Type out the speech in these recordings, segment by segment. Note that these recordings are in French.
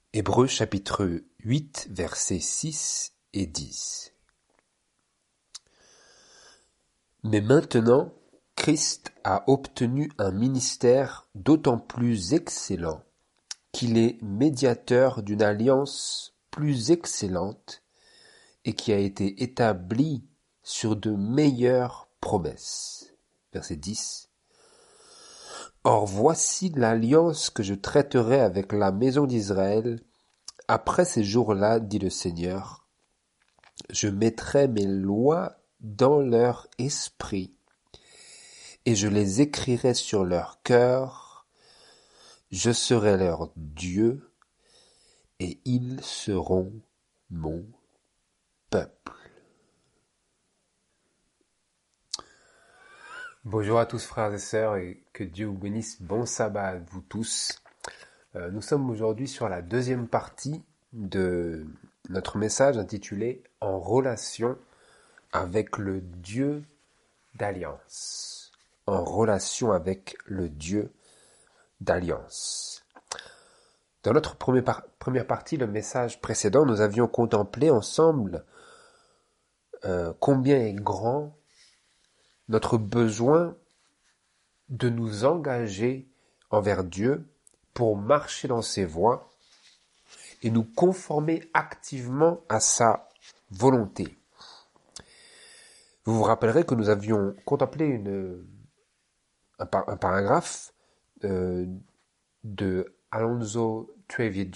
Hébreux chapitre 8, versets 6 et 10. Mais maintenant, Christ a obtenu un ministère d'autant plus excellent qu'il est médiateur d'une alliance plus excellente et qui a été établie sur de meilleures promesses. Verset 10. Or voici l'alliance que je traiterai avec la maison d'Israël après ces jours-là, dit le Seigneur. Je mettrai mes lois dans leur esprit et je les écrirai sur leur cœur. Je serai leur Dieu et ils seront mon peuple. Bonjour à tous frères et sœurs et que Dieu vous bénisse. Bon sabbat à vous tous. Nous sommes aujourd'hui sur la deuxième partie de notre message intitulé « En relation avec le Dieu d'alliance ». En relation avec le Dieu d'alliance. Dans notre première partie, le message précédent, nous avions contemplé ensemble combien est grand notre besoin de nous engager envers Dieu pour marcher dans ses voies et nous conformer activement à sa volonté. Vous vous rappellerez que nous avions contemplé un paragraphe de Alonzo T.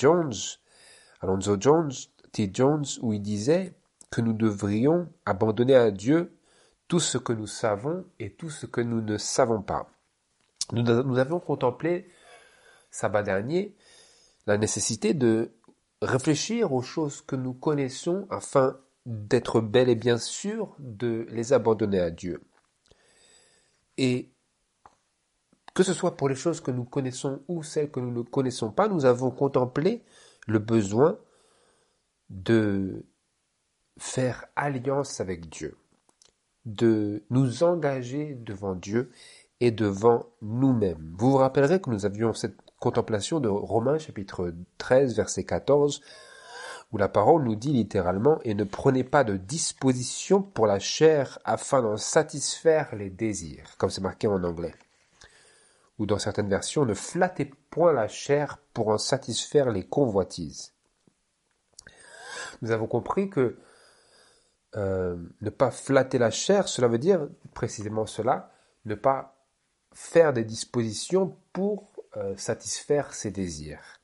Jones, où il disait que nous devrions abandonner à Dieu tout ce que nous savons et tout ce que nous ne savons pas. Nous avions contemplé, sabbat dernier, la nécessité de réfléchir aux choses que nous connaissons afin d'être bel et bien sûr de les abandonner à Dieu. Et que ce soit pour les choses que nous connaissons ou celles que nous ne connaissons pas, nous avons contemplé le besoin de faire alliance avec Dieu, de nous engager devant Dieu et devant nous-mêmes. Vous vous rappellerez que nous avions cette contemplation de Romains chapitre 13 verset 14 où la parole nous dit littéralement « Et ne prenez pas de disposition pour la chair afin d'en satisfaire les désirs », comme c'est marqué en anglais. Ou dans certaines versions, « Ne flattez point la chair pour en satisfaire les convoitises ». Nous avons compris que ne pas flatter la chair, cela veut dire précisément cela, ne pas faire des dispositions pour satisfaire ses désirs.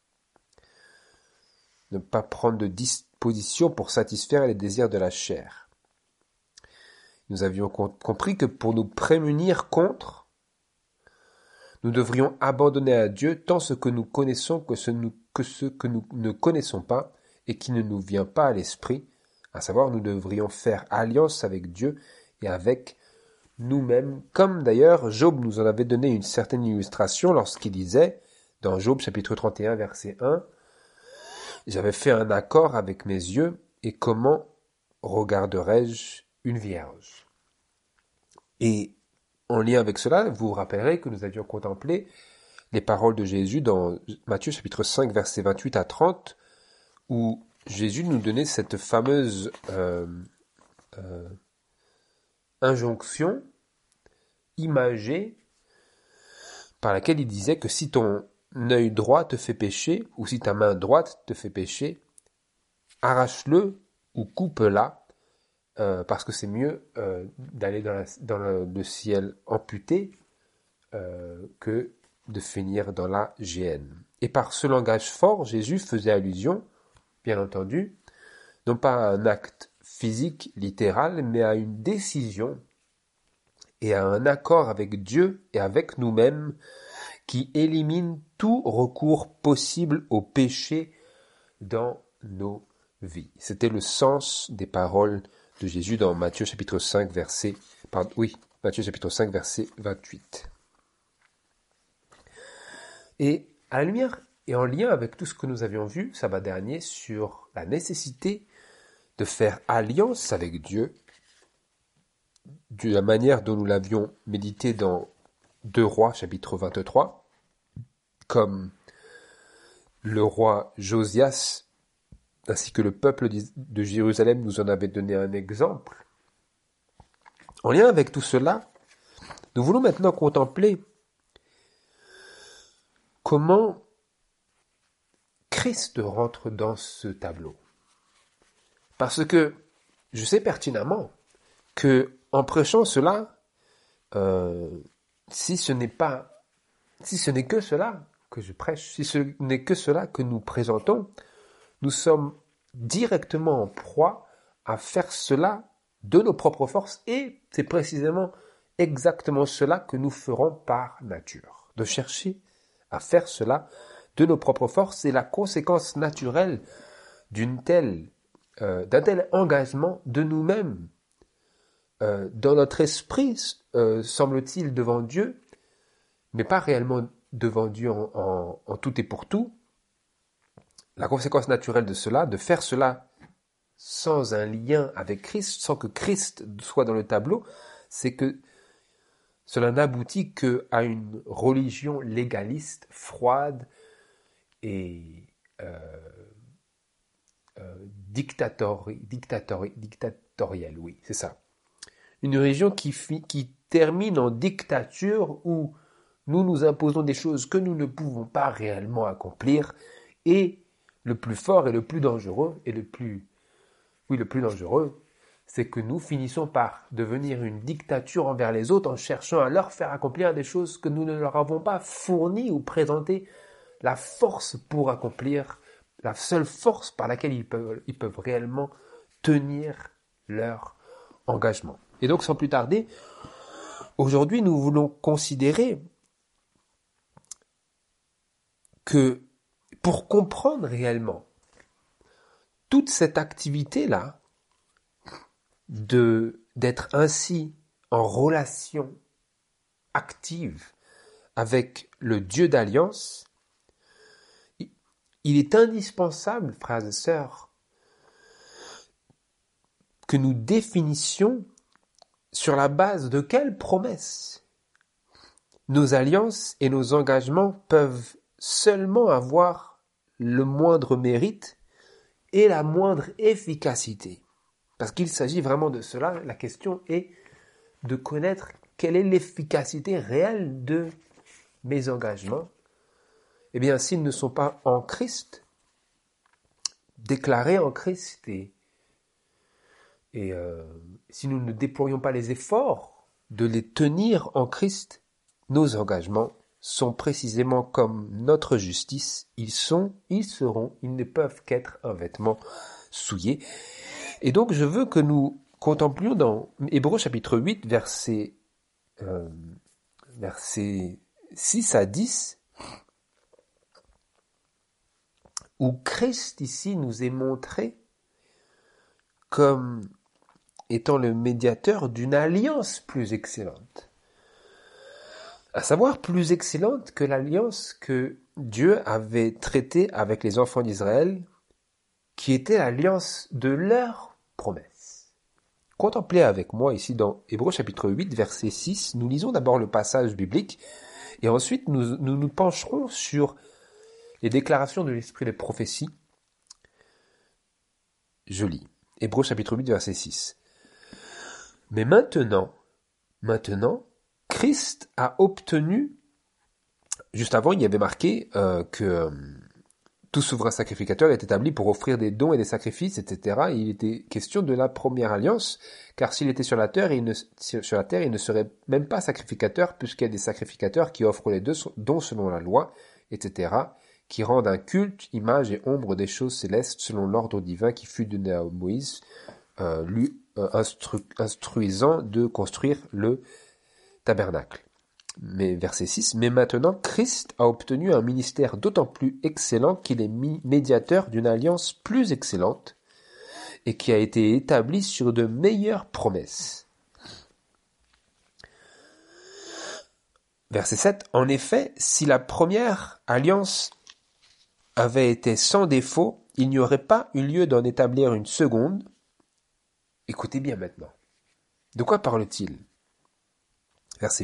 Ne pas prendre de dispositions pour satisfaire les désirs de la chair. Nous avions compris que pour nous prémunir contre, nous devrions abandonner à Dieu tant ce que nous connaissons que ce que nous ne connaissons pas et qui ne nous vient pas à l'esprit, à savoir nous devrions faire alliance avec Dieu et avec nous-mêmes, comme d'ailleurs Job nous en avait donné une certaine illustration lorsqu'il disait, dans Job chapitre 31 verset 1, « J'avais fait un accord avec mes yeux, et comment regarderais-je une vierge ?» Et en lien avec cela, vous vous rappellerez que nous avions contemplé les paroles de Jésus dans Matthieu chapitre 5 versets 28 à 30, où Jésus nous donnait cette fameuse injonction imagée par laquelle il disait que si ton œil droit te fait pécher, ou si ta main droite te fait pécher, arrache-le ou coupe-la, parce que c'est mieux d'aller dans le ciel amputé que de finir dans la géhenne. Et par ce langage fort, Jésus faisait allusion, bien entendu, non pas à un acte physique, littéral, mais à une décision et à un accord avec Dieu et avec nous-mêmes qui élimine tout recours possible au péché dans nos vies. C'était le sens des paroles de Jésus dans Matthieu chapitre 5 verset 28. Et à la lumière et en lien avec tout ce que nous avions vu sabbat dernier sur la nécessité de faire alliance avec Dieu, de la manière dont nous l'avions médité dans 2 Rois chapitre 23, comme le roi Josias, ainsi que le peuple de Jérusalem nous en avait donné un exemple. En lien avec tout cela, nous voulons maintenant contempler comment Christ rentre dans ce tableau. Parce que je sais pertinemment que en prêchant cela, si ce n'est que cela que je prêche, si ce n'est que cela que nous présentons, nous sommes directement en proie à faire cela de nos propres forces, et c'est précisément exactement cela que nous ferons par nature. De chercher à faire cela de nos propres forces, c'est la conséquence naturelle d'un tel engagement de nous-mêmes. Dans notre esprit, semble-t-il, devant Dieu, mais pas réellement devant Dieu en tout et pour tout. La conséquence naturelle de cela, de faire cela sans un lien avec Christ, sans que Christ soit dans le tableau, c'est que cela n'aboutit qu'à une religion légaliste, froide et dictatorielle, oui, c'est ça. Une religion qui termine en dictature où nous nous imposons des choses que nous ne pouvons pas réellement accomplir, et le plus fort et le plus dangereux, le plus dangereux, c'est que nous finissons par devenir une dictature envers les autres en cherchant à leur faire accomplir des choses que nous ne leur avons pas fournies ou présenté la force pour accomplir, la seule force par laquelle ils peuvent réellement tenir leur engagement. Et donc, sans plus tarder, aujourd'hui, nous voulons considérer que pour comprendre réellement toute cette activité-là, d'être ainsi en relation active avec le Dieu d'alliance, il est indispensable, frères et sœurs, que nous définissions sur la base de quelles promesses nos alliances et nos engagements peuvent seulement avoir le moindre mérite et la moindre efficacité. Parce qu'il s'agit vraiment de cela. La question est de connaître quelle est l'efficacité réelle de mes engagements. Eh bien, s'ils ne sont pas en Christ, déclarés en Christ, et si nous ne déployons pas les efforts de les tenir en Christ, nos engagements sont précisément comme notre justice. Ils ne peuvent qu'être un vêtement souillé. Et donc, je veux que nous contemplions dans Hébreux chapitre 8, versets 6 à 10, où Christ ici nous est montré comme étant le médiateur d'une alliance plus excellente. À savoir plus excellente que l'alliance que Dieu avait traitée avec les enfants d'Israël, qui était l'alliance de leur promesse. Contemplez avec moi ici dans Hébreux chapitre 8, verset 6, nous lisons d'abord le passage biblique, et ensuite nous pencherons sur les déclarations de l'esprit de prophétie. Je lis. Hébreux chapitre 8, verset 6. Mais maintenant, Christ a obtenu, juste avant il y avait marqué que tout souverain sacrificateur est établi pour offrir des dons et des sacrifices, etc. Et il était question de la première alliance, car s'il était sur la terre, il ne serait même pas sacrificateur, puisqu'il y a des sacrificateurs qui offrent les dons selon la loi, etc., qui rendent un culte, image et ombre des choses célestes selon l'ordre divin qui fut donné à Moïse, lui instruisant de construire le tabernacle. Mais verset 6, mais maintenant Christ a obtenu un ministère d'autant plus excellent qu'il est médiateur d'une alliance plus excellente et qui a été établie sur de meilleures promesses. Verset 7, en effet, si la première alliance avait été sans défaut, il n'y aurait pas eu lieu d'en établir une seconde. Écoutez bien maintenant. De quoi parle-t-il ?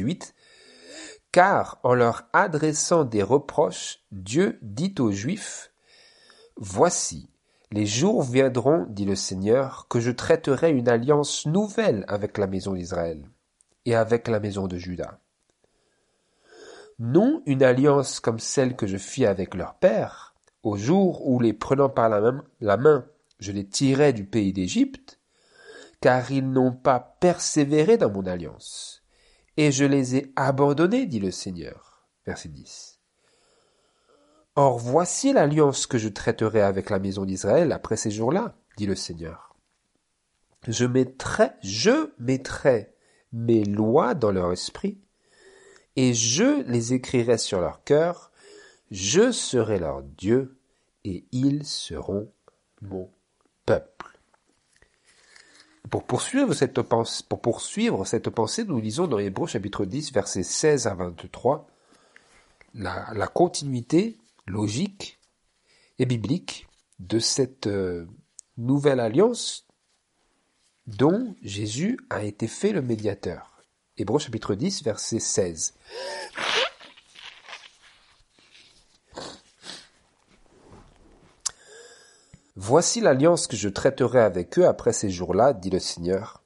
Verset 8, Car en leur adressant des reproches, Dieu dit aux Juifs, « Voici, les jours viendront, dit le Seigneur, que je traiterai une alliance nouvelle avec la maison d'Israël et avec la maison de Juda. Non une alliance comme celle que je fis avec leur père, au jour où les prenant par la main, je les tirai du pays d'Égypte, car ils n'ont pas persévéré dans mon alliance, et je les ai abandonnés, dit le Seigneur. » Verset 10. Or voici l'alliance que je traiterai avec la maison d'Israël après ces jours-là, dit le Seigneur. Je mettrai mes lois dans leur esprit, et je les écrirai sur leur cœur, je serai leur Dieu, et ils seront mon peuple. Pour poursuivre cette pensée, nous lisons dans Hébreux chapitre 10, versets 16 à 23, la continuité logique et biblique de cette nouvelle alliance dont Jésus a été fait le médiateur. Hébreux chapitre 10, verset 16. Voici l'alliance que je traiterai avec eux après ces jours-là, dit le Seigneur.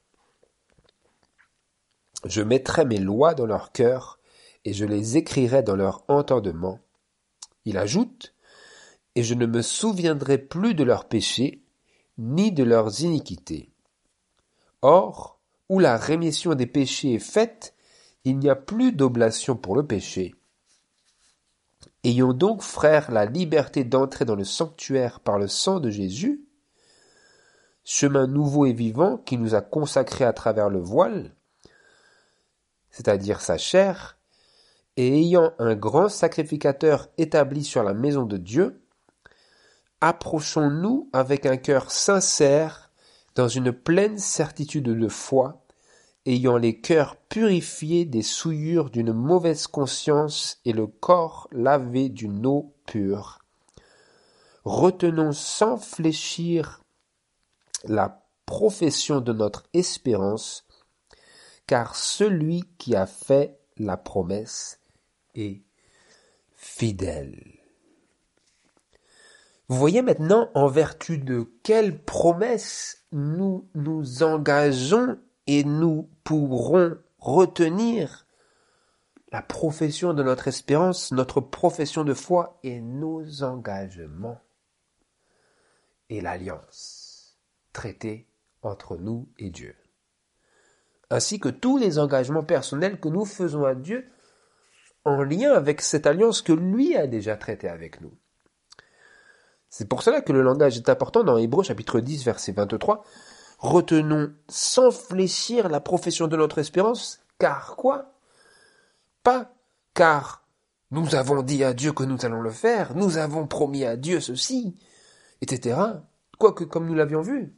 Je mettrai mes lois dans leur cœur et je les écrirai dans leur entendement. Il ajoute, et je ne me souviendrai plus de leurs péchés, ni de leurs iniquités. Or, où la rémission des péchés est faite, il n'y a plus d'oblation pour le péché. Ayons donc, frères, la liberté d'entrer dans le sanctuaire par le sang de Jésus, chemin nouveau et vivant qui nous a consacrés à travers le voile, c'est-à-dire sa chair, et ayant un grand sacrificateur établi sur la maison de Dieu, approchons-nous avec un cœur sincère, dans une pleine certitude de foi, ayant les cœurs purifiés des souillures d'une mauvaise conscience et le corps lavé d'une eau pure. Retenons sans fléchir la profession de notre espérance, car celui qui a fait la promesse est fidèle. Vous voyez maintenant en vertu de quelle promesse nous nous engageons et nous pourrons retenir la profession de notre espérance, notre profession de foi et nos engagements et l'alliance traitée entre nous et Dieu, ainsi que tous les engagements personnels que nous faisons à Dieu en lien avec cette alliance que lui a déjà traitée avec nous. C'est pour cela que le langage est important dans Hébreux chapitre 10 verset 23. Retenons sans fléchir la profession de notre espérance, car quoi? Pas car nous avons dit à Dieu que nous allons le faire, nous avons promis à Dieu ceci, etc. Quoique, comme nous l'avions vu,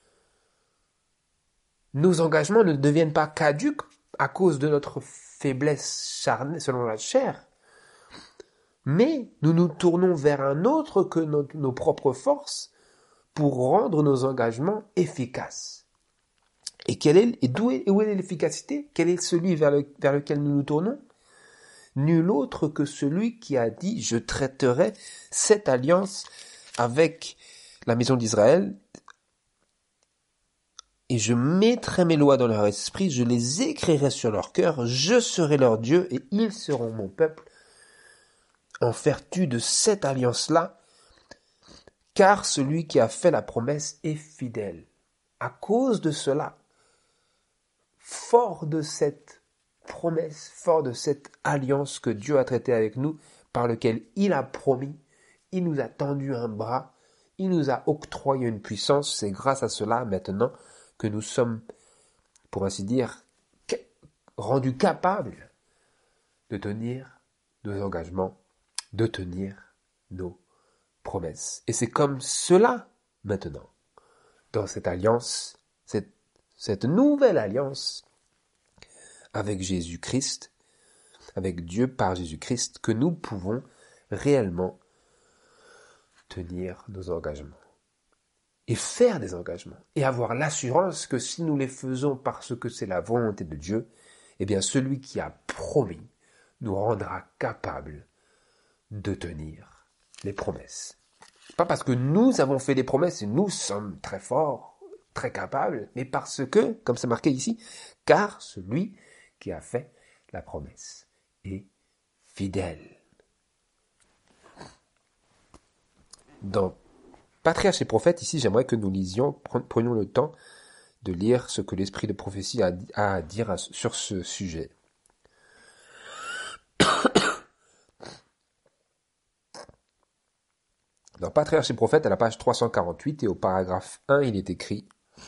nos engagements ne deviennent pas caducs à cause de notre faiblesse charnelle selon la chair, mais nous nous tournons vers un autre que nos propres forces pour rendre nos engagements efficaces. Et où est l'efficacité? Quel est celui vers lequel nous nous tournons? Nul autre que celui qui a dit « Je traiterai cette alliance avec la maison d'Israël et je mettrai mes lois dans leur esprit, je les écrirai sur leur cœur, je serai leur Dieu et ils seront mon peuple. » En vertu de cette alliance-là, car celui qui a fait la promesse est fidèle. À cause de cela, fort de cette promesse, fort de cette alliance que Dieu a traitée avec nous, par lequel il a promis, il nous a tendu un bras, il nous a octroyé une puissance, c'est grâce à cela maintenant que nous sommes, pour ainsi dire, rendus capables de tenir nos engagements, de tenir nos promesses. Et c'est comme cela, maintenant, dans cette alliance, cette nouvelle alliance avec Jésus-Christ, avec Dieu par Jésus-Christ, que nous pouvons réellement tenir nos engagements. Et faire des engagements. Et avoir l'assurance que si nous les faisons parce que c'est la volonté de Dieu, eh bien celui qui a promis nous rendra capables de tenir les promesses. Pas parce que nous avons fait des promesses et nous sommes très forts, très capables, mais parce que, comme c'est marqué ici, car celui qui a fait la promesse est fidèle. Dans Patriarches et prophètes, ici, j'aimerais que nous lisions, prenions le temps de lire ce que l'esprit de prophétie a à dire sur ce sujet. Dans Patriarches et prophètes, à la page 348 et au paragraphe 1, il est écrit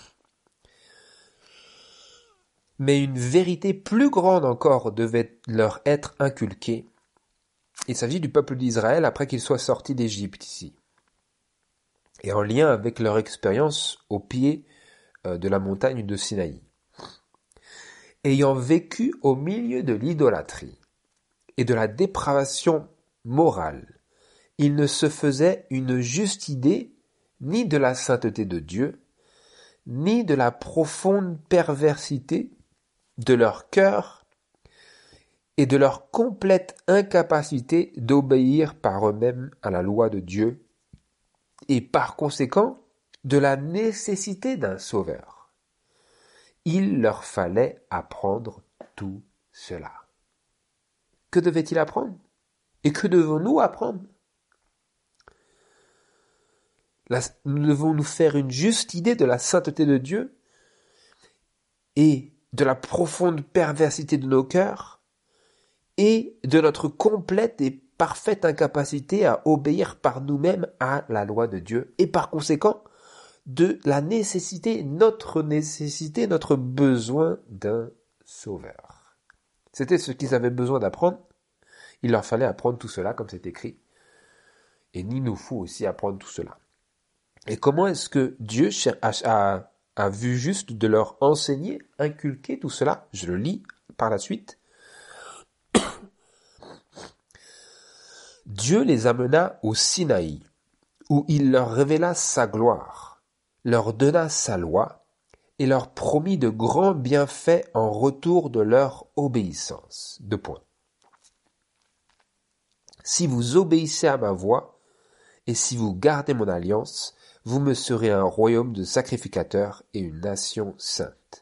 « Mais une vérité plus grande encore devait leur être inculquée. Il s'agit du peuple d'Israël après qu'ils soient sortis d'Égypte ici. Et en lien avec leur expérience au pied de la montagne de Sinaï. Ayant vécu au milieu de l'idolâtrie et de la dépravation morale, ils ne se faisaient une juste idée ni de la sainteté de Dieu, ni de la profonde perversité de leur cœur et de leur complète incapacité d'obéir par eux-mêmes à la loi de Dieu, et par conséquent de la nécessité d'un sauveur. Il leur fallait apprendre tout cela. Que devait-il apprendre? Et que devons-nous apprendre? Nous devons nous faire une juste idée de la sainteté de Dieu et de la profonde perversité de nos cœurs et de notre complète et parfaite incapacité à obéir par nous-mêmes à la loi de Dieu et par conséquent de la nécessité, notre besoin d'un sauveur. C'était ce qu'ils avaient besoin d'apprendre. Il leur fallait apprendre tout cela comme c'est écrit. Et il nous faut aussi apprendre tout cela. Et comment est-ce que Dieu a vu juste de leur enseigner, inculquer tout cela? Je le lis par la suite. Dieu les amena au Sinaï, où il leur révéla sa gloire, leur donna sa loi, et leur promit de grands bienfaits en retour de leur obéissance. 2 points. Si vous obéissez à ma voix, et si vous gardez mon alliance, vous me serez un royaume de sacrificateurs et une nation sainte.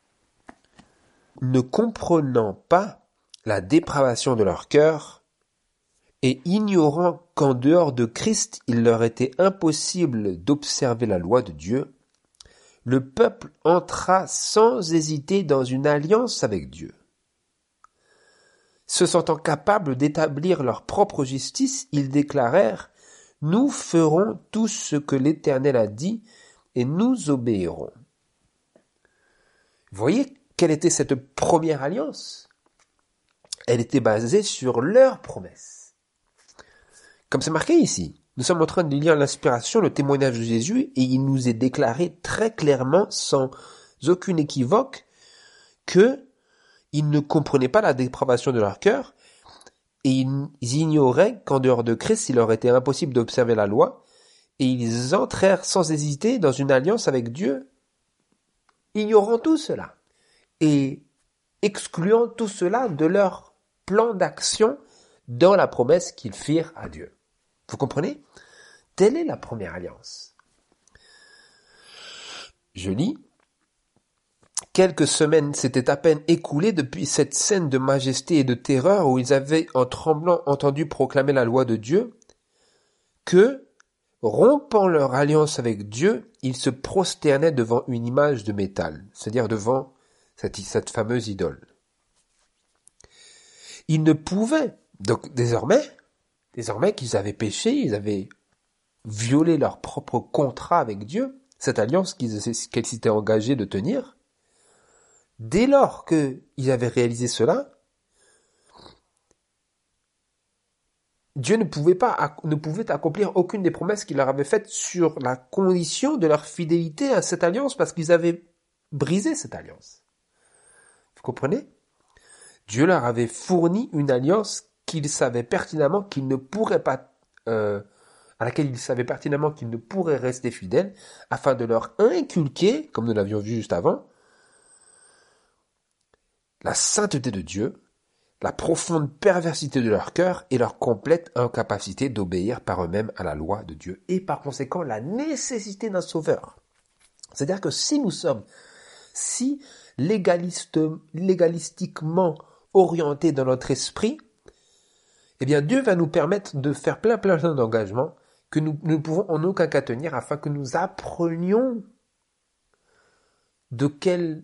Ne comprenant pas la dépravation de leur cœur, et ignorant qu'en dehors de Christ il leur était impossible d'observer la loi de Dieu, le peuple entra sans hésiter dans une alliance avec Dieu. Se sentant capables d'établir leur propre justice, ils déclarèrent « Nous ferons tout ce que l'Éternel a dit et nous obéirons. » Vous voyez quelle était cette première alliance? Elle était basée sur leurs promesses. Comme c'est marqué ici, nous sommes en train de lire l'inspiration, le témoignage de Jésus, et il nous est déclaré très clairement, sans aucune équivoque, que ils ne comprenaient pas la dépravation de leur cœur, et ils ignoraient qu'en dehors de Christ, il leur était impossible d'observer la loi, et ils entrèrent sans hésiter dans une alliance avec Dieu, ignorant tout cela, et excluant tout cela de leur plan d'action dans la promesse qu'ils firent à Dieu. Vous comprenez? Telle est la première alliance. Je lis. Quelques semaines s'étaient à peine écoulées depuis cette scène de majesté et de terreur où ils avaient en tremblant entendu proclamer la loi de Dieu, que, rompant leur alliance avec Dieu, ils se prosternaient devant une image de métal, c'est-à-dire devant cette fameuse idole. Ils ne pouvaient, donc désormais qu'ils avaient péché, ils avaient violé leur propre contrat avec Dieu, cette alliance qu'ils s'étaient engagés de tenir, dès lors qu'ils avaient réalisé cela, Dieu ne pouvait accomplir aucune des promesses qu'il leur avait faites sur la condition de leur fidélité à cette alliance parce qu'ils avaient brisé cette alliance. Vous comprenez? Dieu leur avait fourni une alliance qu'ils savaient pertinemment qu'ils ne pourraient pas, à laquelle ils savaient pertinemment qu'ils ne pourraient rester fidèles, afin de leur inculquer, comme nous l'avions vu juste avant, la sainteté de Dieu, la profonde perversité de leur cœur et leur complète incapacité d'obéir par eux-mêmes à la loi de Dieu, et par conséquent la nécessité d'un sauveur. C'est-à-dire que si nous sommes si légalistiquement orientés dans notre esprit, eh bien Dieu va nous permettre de faire plein d'engagements que nous ne pouvons en aucun cas tenir, afin que nous apprenions de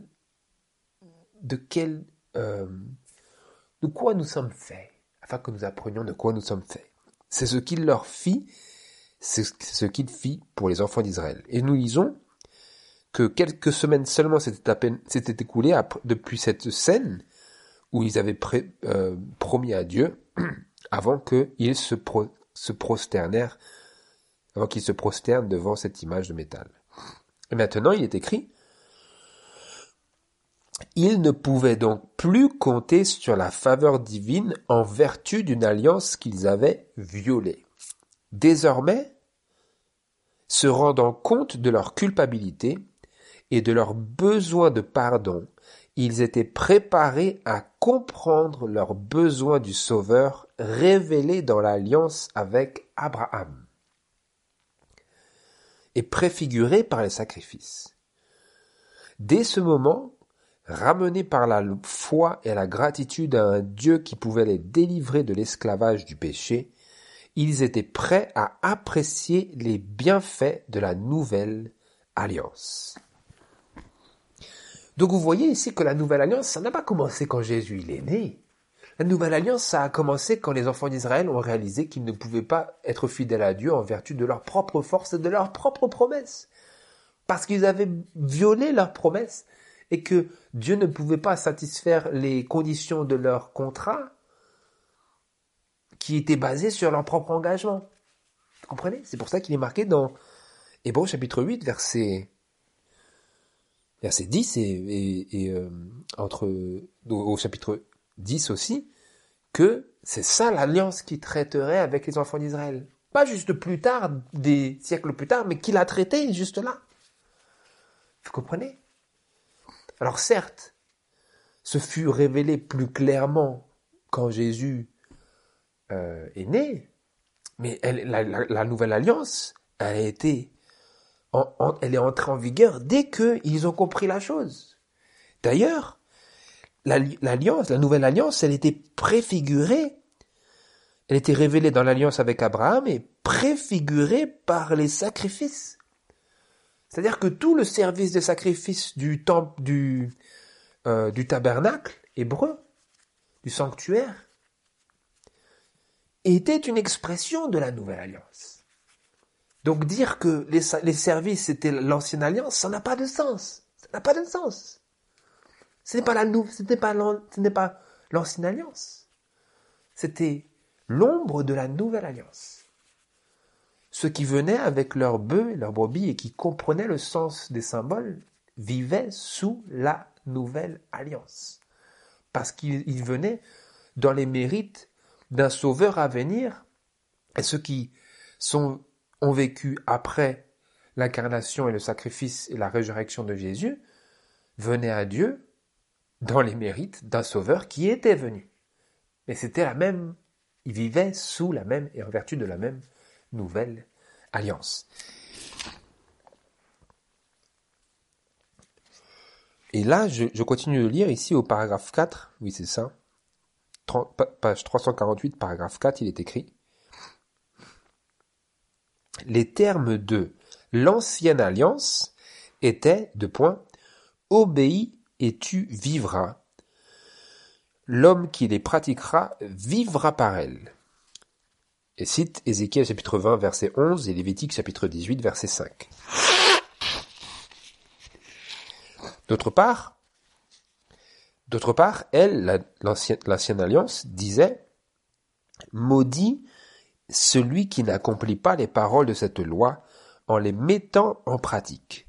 quoi nous sommes faits, afin que nous apprenions de quoi nous sommes faits. C'est ce qu'il leur fit, c'est ce qu'il fit pour les enfants d'Israël. Et nous lisons que quelques semaines seulement s'étaient écoulées depuis cette scène où ils avaient promis à Dieu avant qu'ils se prosternèrent, avant qu'ils se prosternent devant cette image de métal. Et maintenant, il est écrit: ils ne pouvaient donc plus compter sur la faveur divine en vertu d'une alliance qu'ils avaient violée. Désormais, se rendant compte de leur culpabilité et de leur besoin de pardon, ils étaient préparés à comprendre leur besoin du Sauveur révélé dans l'alliance avec Abraham et préfiguré par les sacrifices. Dès ce moment, ramenés par la foi et la gratitude à un Dieu qui pouvait les délivrer de l'esclavage du péché, ils étaient prêts à apprécier les bienfaits de la nouvelle alliance. Donc vous voyez ici que la nouvelle alliance, ça n'a pas commencé quand Jésus il est né. La nouvelle alliance, ça a commencé quand les enfants d'Israël ont réalisé qu'ils ne pouvaient pas être fidèles à Dieu en vertu de leur propre force et de leurs propres promesses. Parce qu'ils avaient violé leurs promesses et que Dieu ne pouvait pas satisfaire les conditions de leur contrat qui étaient basés sur leur propre engagement. Vous comprenez? C'est pour ça qu'il est marqué dans Hébreux chapitre 8, verset 10 au chapitre 10 aussi, que c'est ça l'alliance qui traiterait avec les enfants d'Israël. Pas juste plus tard, des siècles plus tard, mais qui l'a traité juste là. Vous comprenez? Alors certes, ce fut révélé plus clairement quand Jésus est né, mais la nouvelle alliance, elle est entrée en vigueur dès qu'ils ont compris la chose. D'ailleurs, la nouvelle alliance, elle était préfigurée, elle était révélée dans l'alliance avec Abraham et préfigurée par les sacrifices. C'est-à-dire que tout le service des sacrifices du temple, du tabernacle hébreu, du sanctuaire, était une expression de la nouvelle alliance. Donc dire que les services c'était l'ancienne alliance, ça n'a pas de sens. Ça n'a pas de sens. Ce n'est pas l'ancienne alliance. C'était l'ombre de la nouvelle alliance. Ceux qui venaient avec leurs bœufs et leurs brebis et qui comprenaient le sens des symboles vivaient sous la nouvelle alliance. Parce qu'ils venaient dans les mérites d'un sauveur à venir. Et ceux qui ont vécu après l'incarnation et le sacrifice et la résurrection de Jésus venaient à Dieu dans les mérites d'un sauveur qui était venu. Mais c'était ils vivaient sous la même et en vertu de la même nouvelle alliance. Et là, je continue de lire ici au paragraphe 4, oui c'est ça, page 348, paragraphe 4, il est écrit: les termes de l'ancienne alliance étaient, obéis et tu vivras. L'homme qui les pratiquera vivra par elles. Et cite Ézéchiel chapitre 20 verset 11 et Lévitique chapitre 18 verset 5. D'autre part, elle, l'ancienne alliance, disait: maudit celui qui n'accomplit pas les paroles de cette loi en les mettant en pratique.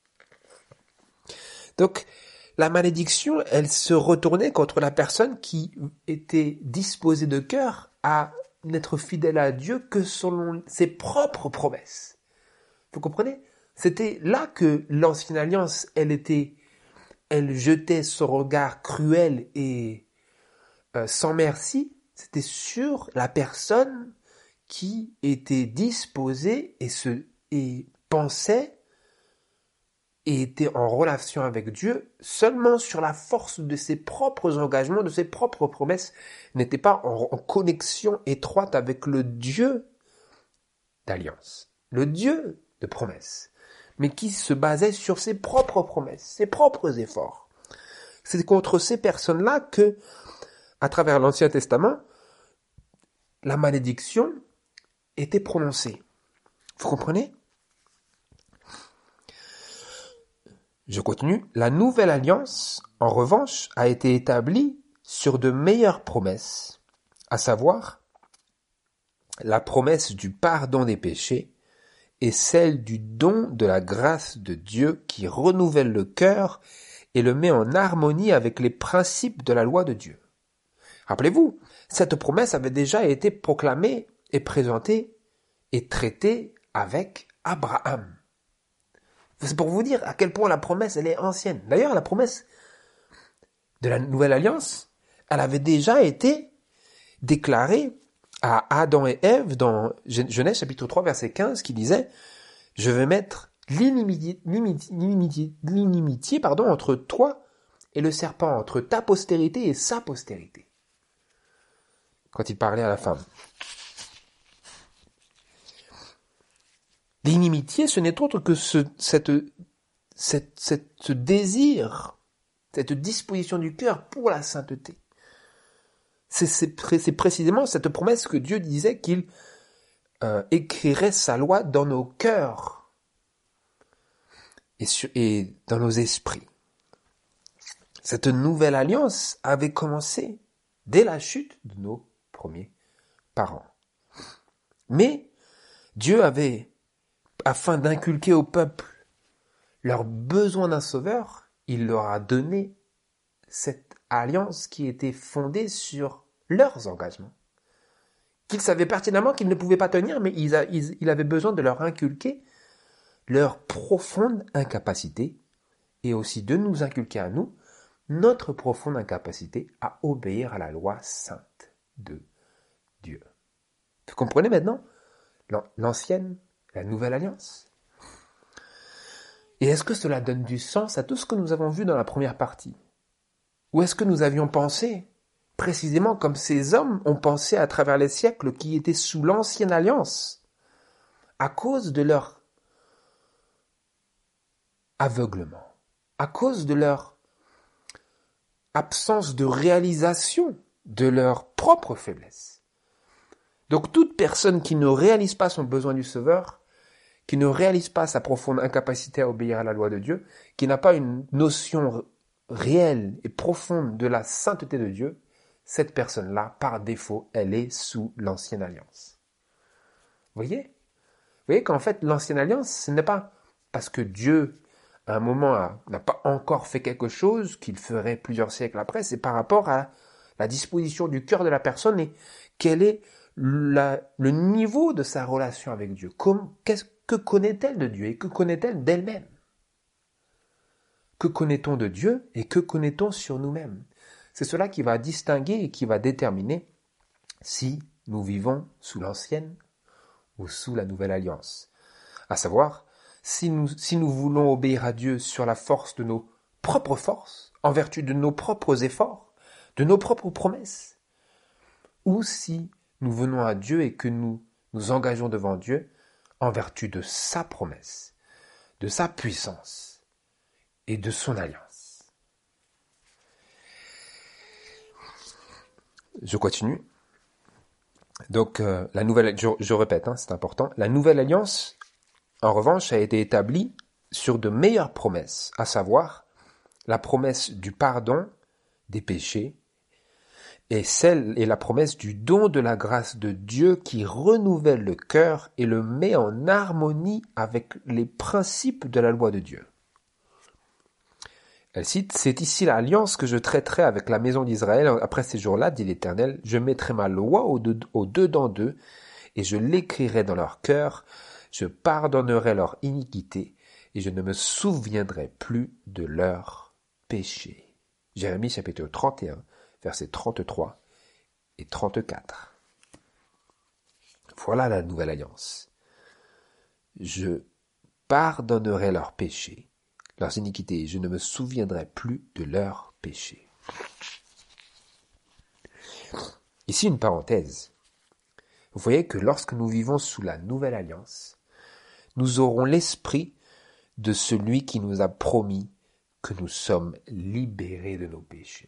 Donc, la malédiction, elle se retournait contre la personne qui était disposée de cœur à n'être fidèle à Dieu que selon ses propres promesses. Vous comprenez? C'était là que l'ancienne alliance, elle jetait son regard cruel et sans merci, c'était sur la personne qui était disposée et pensait et était en relation avec Dieu seulement sur la force de ses propres engagements, de ses propres promesses, n'était pas en connexion étroite avec le Dieu d'alliance, le Dieu de promesses, mais qui se basait sur ses propres promesses, ses propres efforts. C'est contre ces personnes-là que, à travers l'Ancien Testament, la malédiction était prononcée. Vous comprenez ? Je continue. La nouvelle alliance, en revanche, a été établie sur de meilleures promesses, à savoir la promesse du pardon des péchés et celle du don de la grâce de Dieu qui renouvelle le cœur et le met en harmonie avec les principes de la loi de Dieu. Rappelez-vous, cette promesse avait déjà été proclamée et présentée et traitée avec Abraham. C'est pour vous dire à quel point la promesse, elle est ancienne. D'ailleurs, la promesse de la nouvelle alliance, elle avait déjà été déclarée à Adam et Ève dans Genèse chapitre 3 verset 15 qui disait « Je vais mettre l'inimitié entre toi et le serpent, entre ta postérité et sa postérité. » Quand il parlait à la femme. L'inimitié, ce n'est autre que ce désir, cette disposition du cœur pour la sainteté. C'est précisément cette promesse que Dieu disait qu'il écrirait sa loi dans nos cœurs et dans nos esprits. Cette nouvelle alliance avait commencé dès la chute de nos premiers parents. Mais Dieu avait, afin d'inculquer au peuple leur besoin d'un sauveur, il leur a donné cette alliance qui était fondée sur leurs engagements, qu'ils savaient pertinemment qu'ils ne pouvaient pas tenir, mais il avait besoin de leur inculquer leur profonde incapacité et aussi de nous inculquer à nous notre profonde incapacité à obéir à la loi sainte de Dieu. Vous comprenez maintenant l'ancienne, la nouvelle alliance? Et est-ce que cela donne du sens à tout ce que nous avons vu dans la première partie? Ou est-ce que nous avions pensé, précisément comme ces hommes ont pensé à travers les siècles qui étaient sous l'ancienne alliance, à cause de leur aveuglement, à cause de leur absence de réalisation de leur propre faiblesse. Donc toute personne qui ne réalise pas son besoin du Sauveur, qui ne réalise pas sa profonde incapacité à obéir à la loi de Dieu, qui n'a pas une notion réelle et profonde de la sainteté de Dieu, cette personne-là, par défaut, elle est sous l'ancienne alliance. Vous voyez qu'en fait, l'ancienne alliance, ce n'est pas parce que Dieu, à un moment, n'a pas encore fait quelque chose qu'il ferait plusieurs siècles après, c'est par rapport à la disposition du cœur de la personne et quel est le niveau de sa relation avec Dieu. Que connaît-elle de Dieu et que connaît-elle d'elle-même? Que connaît-on de Dieu et que connaît-on sur nous-mêmes? C'est cela qui va distinguer et qui va déterminer si nous vivons sous l'ancienne ou sous la nouvelle alliance. À savoir, si nous voulons obéir à Dieu sur la force de nos propres forces, en vertu de nos propres efforts, de nos propres promesses, ou si nous venons à Dieu et que nous nous engageons devant Dieu en vertu de sa promesse, de sa puissance et de son alliance. Je continue. Donc, la nouvelle, je répète, c'est important, la nouvelle alliance, en revanche, a été établie sur de meilleures promesses, à savoir la promesse du pardon des péchés et la promesse du don de la grâce de Dieu qui renouvelle le cœur et le met en harmonie avec les principes de la loi de Dieu. Elle cite, « C'est ici l'alliance que je traiterai avec la maison d'Israël après ces jours-là, dit l'Éternel. Je mettrai ma loi au-dedans d'eux et je l'écrirai dans leur cœur. Je pardonnerai leur iniquité et je ne me souviendrai plus de leurs péchés. » Jérémie chapitre 31, versets 33 et 34. Voilà la nouvelle alliance. Je pardonnerai leurs péchés, leurs iniquités, je ne me souviendrai plus de leurs péchés. Ici une parenthèse. Vous voyez que lorsque nous vivons sous la nouvelle alliance, nous aurons l'esprit de celui qui nous a promis que nous sommes libérés de nos péchés.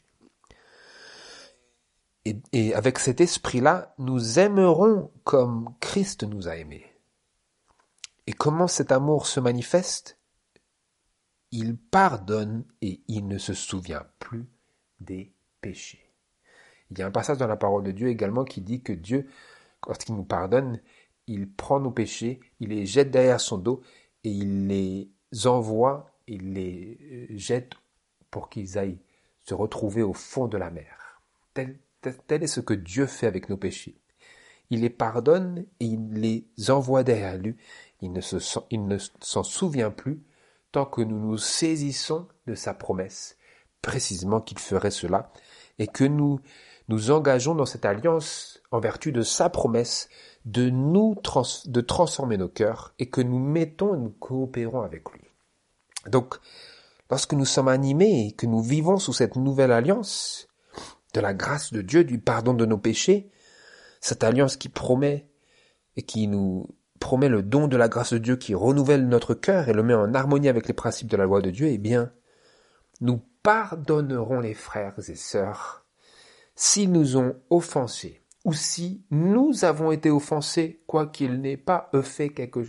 Et avec cet esprit-là, nous aimerons comme Christ nous a aimés. Et comment cet amour se manifeste ? Il pardonne et il ne se souvient plus des péchés. Il y a un passage dans la parole de Dieu également qui dit que Dieu, lorsqu'il nous pardonne, il prend nos péchés, il les jette derrière son dos et il les envoie, il les jette pour qu'ils aillent se retrouver au fond de la mer. Tel est ce que Dieu fait avec nos péchés. Il les pardonne et il les envoie derrière lui. Il ne s'en souvient plus tant que nous nous saisissons de sa promesse, précisément qu'il ferait cela, et que nous nous engageons dans cette alliance en vertu de sa promesse de transformer nos cœurs et que nous mettons et nous coopérons avec lui. Donc, lorsque nous sommes animés et que nous vivons sous cette nouvelle alliance, de la grâce de Dieu, du pardon de nos péchés, cette alliance qui promet et qui nous promet le don de la grâce de Dieu qui renouvelle notre cœur et le met en harmonie avec les principes de la loi de Dieu, eh bien, nous pardonnerons les frères et sœurs s'ils nous ont offensés ou si nous avons été offensés, quoiqu'ils n'aient pas fait quelque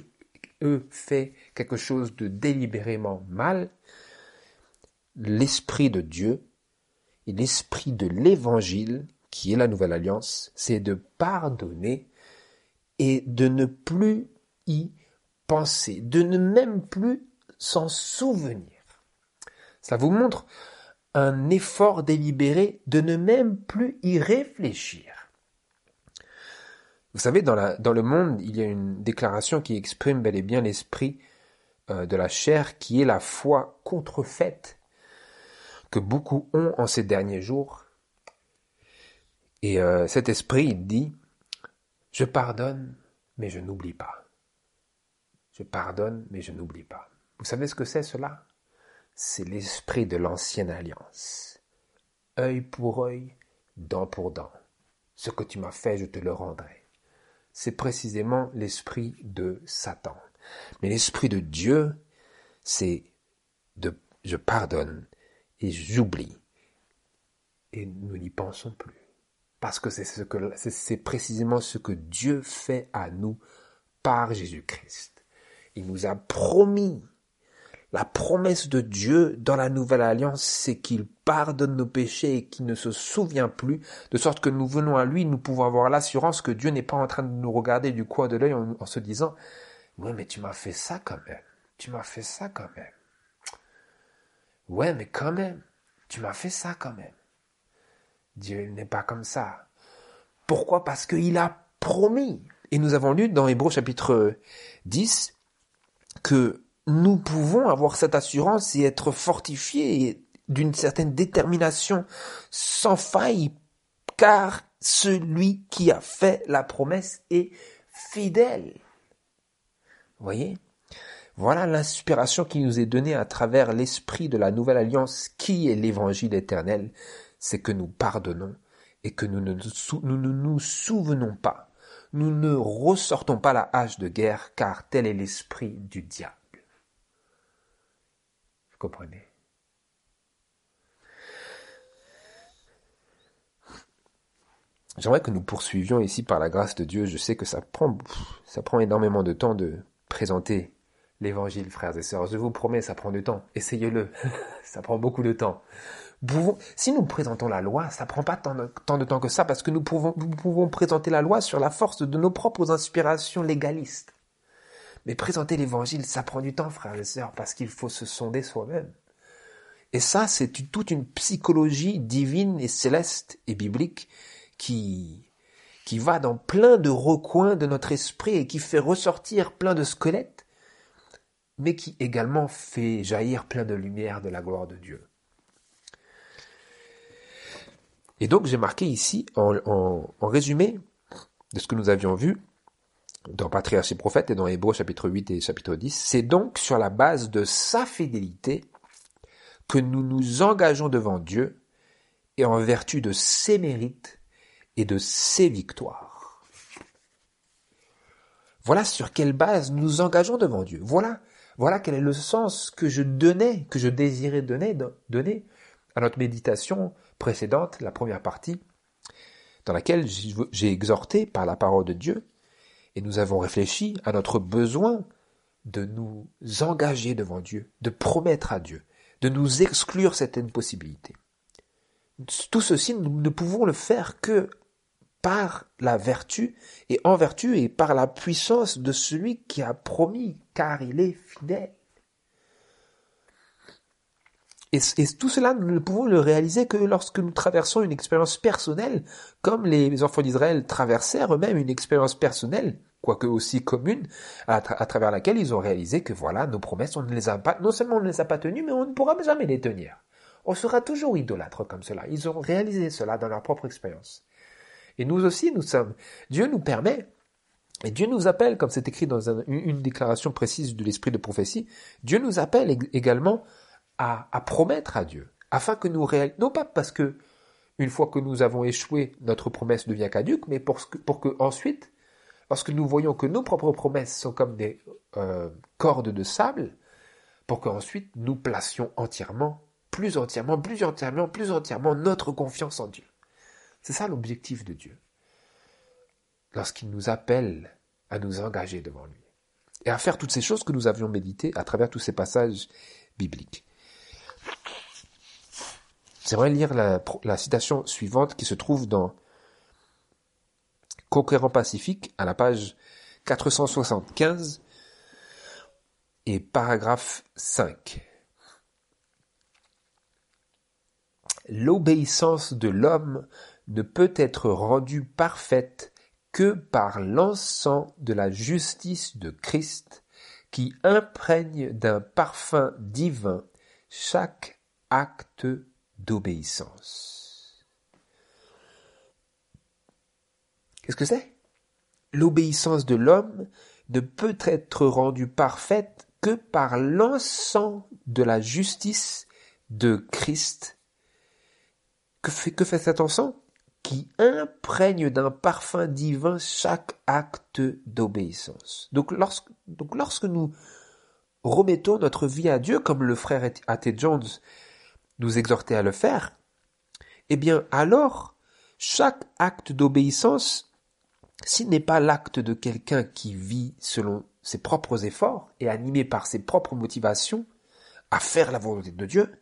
chose de délibérément mal. L'Esprit de Dieu et l'esprit de l'Évangile, qui est la nouvelle alliance, c'est de pardonner et de ne plus y penser, de ne même plus s'en souvenir. Ça vous montre un effort délibéré de ne même plus y réfléchir. Vous savez, dans le monde, il y a une déclaration qui exprime bel et bien l'esprit de la chair, qui est la foi contrefaite que beaucoup ont en ces derniers jours. Et cet esprit, il dit, je pardonne, mais je n'oublie pas. Je pardonne, mais je n'oublie pas. Vous savez ce que c'est cela ? C'est l'esprit de l'ancienne alliance. Œil pour œil, dent pour dent. Ce que tu m'as fait, je te le rendrai. C'est précisément l'esprit de Satan. Mais l'esprit de Dieu, c'est de je pardonne et j'oublie. Et nous n'y pensons plus. Parce que c'est précisément ce que Dieu fait à nous par Jésus-Christ. Il nous a promis. La promesse de Dieu dans la nouvelle alliance, c'est qu'il pardonne nos péchés et qu'il ne se souvient plus, de sorte que nous venons à lui, nous pouvons avoir l'assurance que Dieu n'est pas en train de nous regarder du coin de l'œil en se disant « Ouais, mais tu m'as fait ça quand même. Tu m'as fait ça quand même. Ouais, mais quand même, tu m'as fait ça quand même. » Dieu n'est pas comme ça. Pourquoi ? Parce qu'il a promis. Et nous avons lu dans Hébreux chapitre 10 que nous pouvons avoir cette assurance et être fortifiés d'une certaine détermination sans faille, car celui qui a fait la promesse est fidèle. Vous voyez ? Voilà l'inspiration qui nous est donnée à travers l'esprit de la nouvelle alliance qui est l'évangile éternel, c'est que nous pardonnons et que nous ne nous souvenons pas. Nous ne ressortons pas la hache de guerre, car tel est l'esprit du diable. Vous comprenez ? J'aimerais que nous poursuivions ici par la grâce de Dieu. Je sais que ça prend énormément de temps de présenter l'évangile, frères et sœurs. Je vous promets, ça prend du temps. Essayez-le. Ça prend beaucoup de temps. Si nous présentons la loi, ça prend pas tant de temps que ça, parce que nous pouvons présenter la loi sur la force de nos propres inspirations légalistes. Mais présenter l'évangile, ça prend du temps, frères et sœurs, parce qu'il faut se sonder soi-même. Et ça, c'est toute une psychologie divine et céleste et biblique qui va dans plein de recoins de notre esprit et qui fait ressortir plein de squelettes, mais qui également fait jaillir plein de lumière de la gloire de Dieu. Et donc j'ai marqué ici, en résumé de ce que nous avions vu, dans Patriarches et Prophètes et dans Hébreux chapitre 8 et chapitre 10, c'est donc sur la base de sa fidélité que nous nous engageons devant Dieu et en vertu de ses mérites et de ses victoires. Voilà sur quelle base nous nous engageons devant Dieu. Voilà quel est le sens que je désirais donner à notre méditation précédente, la première partie, dans laquelle j'ai exhorté par la parole de Dieu, et nous avons réfléchi à notre besoin de nous engager devant Dieu, de promettre à Dieu, de nous exclure certaines possibilités. Tout ceci, nous ne pouvons le faire que par la vertu et en vertu et par la puissance de celui qui a promis, car il est fidèle. Et tout cela, nous ne pouvons le réaliser que lorsque nous traversons une expérience personnelle, comme les enfants d'Israël traversèrent eux-mêmes une expérience personnelle, quoique aussi commune, à travers laquelle ils ont réalisé que voilà, nos promesses, non seulement on ne les a pas tenues, mais on ne pourra jamais les tenir. On sera toujours idolâtre comme cela. Ils ont réalisé cela dans leur propre expérience. Et nous aussi, Dieu nous permet, et Dieu nous appelle, comme c'est écrit dans une déclaration précise de l'esprit de prophétie, Dieu nous appelle également à promettre à Dieu, afin que nous réalisons, non pas parce que, une fois que nous avons échoué, notre promesse devient caduque, mais pour que ensuite, lorsque nous voyons que nos propres promesses sont comme des cordes de sable, pour qu'ensuite nous placions plus entièrement notre confiance en Dieu. C'est ça l'objectif de Dieu, lorsqu'il nous appelle à nous engager devant lui, et à faire toutes ces choses que nous avions méditées à travers tous ces passages bibliques. J'aimerais lire la citation suivante qui se trouve dans Conquérant Pacifique, à la page 475 et paragraphe 5. L'obéissance de l'homme ne peut être rendue parfaite que par l'encens de la justice de Christ qui imprègne d'un parfum divin chaque acte d'obéissance. Qu'est-ce que c'est ? L'obéissance de l'homme ne peut être rendue parfaite que par l'encens de la justice de Christ. Que fait cet encens ? Qui imprègne d'un parfum divin chaque acte d'obéissance. Donc lorsque nous remettons notre vie à Dieu, comme le frère A.T. Jones nous exhortait à le faire, eh bien alors, chaque acte d'obéissance, s'il n'est pas l'acte de quelqu'un qui vit selon ses propres efforts et animé par ses propres motivations à faire la volonté de Dieu,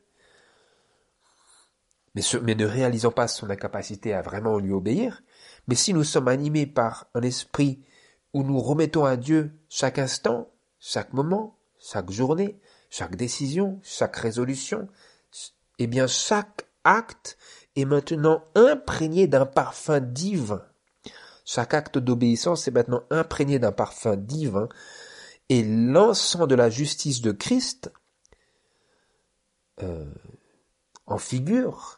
mais ne réalisant pas son incapacité à vraiment lui obéir, mais si nous sommes animés par un esprit où nous remettons à Dieu chaque instant, chaque moment, chaque journée, chaque décision, chaque résolution, eh bien chaque acte est maintenant imprégné d'un parfum divin. Chaque acte d'obéissance est maintenant imprégné d'un parfum divin, et l'encens de la justice de Christ en figure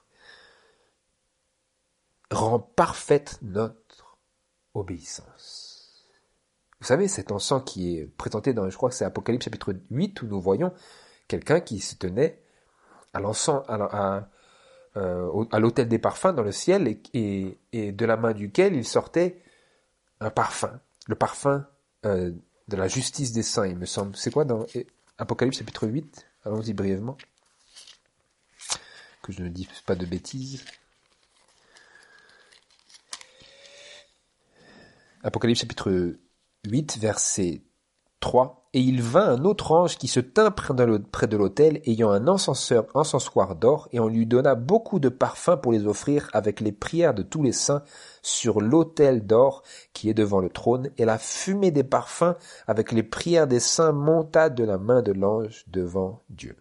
rend parfaite notre obéissance. Vous savez, cet encens qui est présenté dans, je crois que c'est Apocalypse chapitre 8, où nous voyons quelqu'un qui se tenait à l'encens, à l'autel des parfums dans le ciel, et de la main duquel il sortait un parfum, le parfum de la justice des saints, il me semble. C'est quoi dans Apocalypse chapitre 8 ? Allons-y brièvement, que je ne dise pas de bêtises. Apocalypse chapitre 8, verset 3. Et il vint un autre ange qui se tint près de l'autel, ayant un encensoir d'or, et on lui donna beaucoup de parfums pour les offrir avec les prières de tous les saints sur l'autel d'or qui est devant le trône, et la fumée des parfums avec les prières des saints monta de la main de l'ange devant Dieu.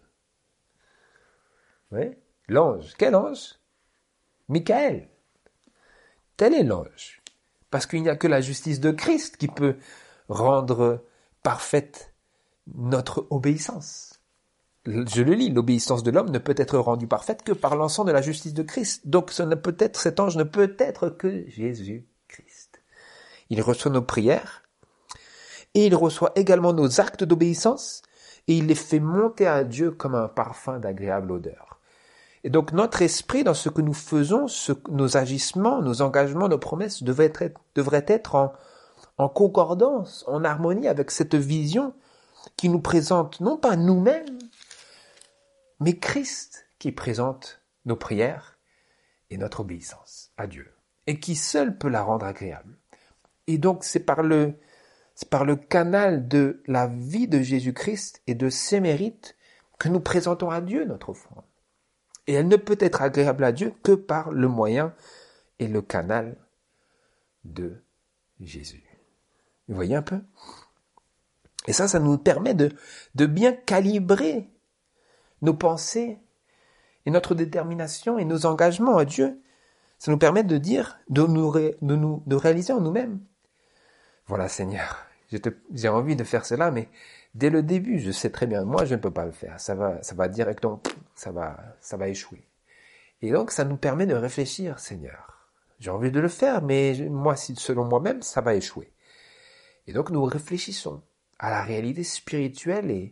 Oui, l'ange. Quel ange ? Michael. Tel est l'ange. Parce qu'il n'y a que la justice de Christ qui peut rendre parfaite notre obéissance. je le lis, l'obéissance de l'homme ne peut être rendue parfaite que par l'encens de la justice de Christ. Donc cet ange ne peut être que Jésus-Christ. Il reçoit nos prières, et il reçoit également nos actes d'obéissance, et il les fait monter à Dieu comme un parfum d'agréable odeur. Et donc notre esprit, dans ce que nous faisons, nos agissements, nos engagements, nos promesses, devraient être en concordance, en harmonie avec cette vision qui nous présente non pas nous-mêmes, mais Christ qui présente nos prières et notre obéissance à Dieu, et qui seul peut la rendre agréable. Et donc c'est par le canal de la vie de Jésus-Christ et de ses mérites que nous présentons à Dieu notre offrande. Et elle ne peut être agréable à Dieu que par le moyen et le canal de Jésus. Vous voyez un peu ? Et ça nous permet de bien calibrer nos pensées et notre détermination et nos engagements à Dieu. Ça nous permet de dire, de réaliser en nous-mêmes. Voilà, Seigneur, j'ai envie de faire cela, mais dès le début, je sais très bien, moi, je ne peux pas le faire. Ça va directement, ça va échouer. Et donc, ça nous permet de réfléchir, Seigneur. J'ai envie de le faire, mais moi, selon moi-même, ça va échouer. Et donc, nous réfléchissons à la réalité spirituelle